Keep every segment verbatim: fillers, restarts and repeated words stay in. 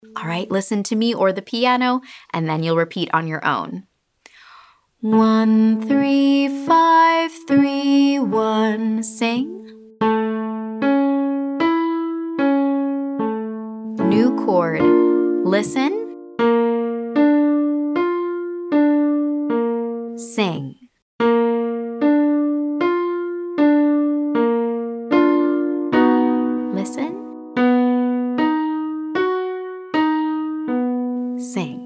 All right, listen to me or the piano, and then you'll repeat on your own. One, three, five, three, one, sing. New chord. Listen. Sing. Listen. Sing.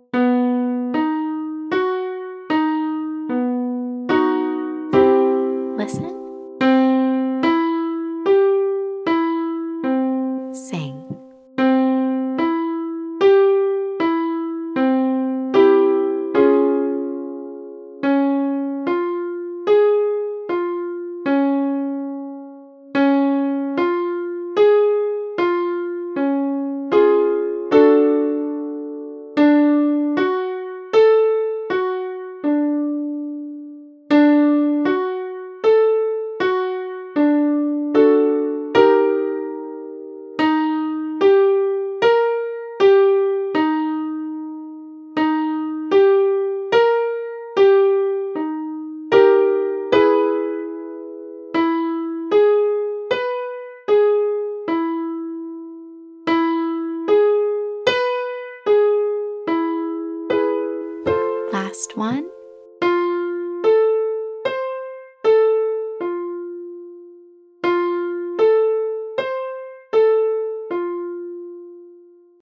Listen. Sing. Last one.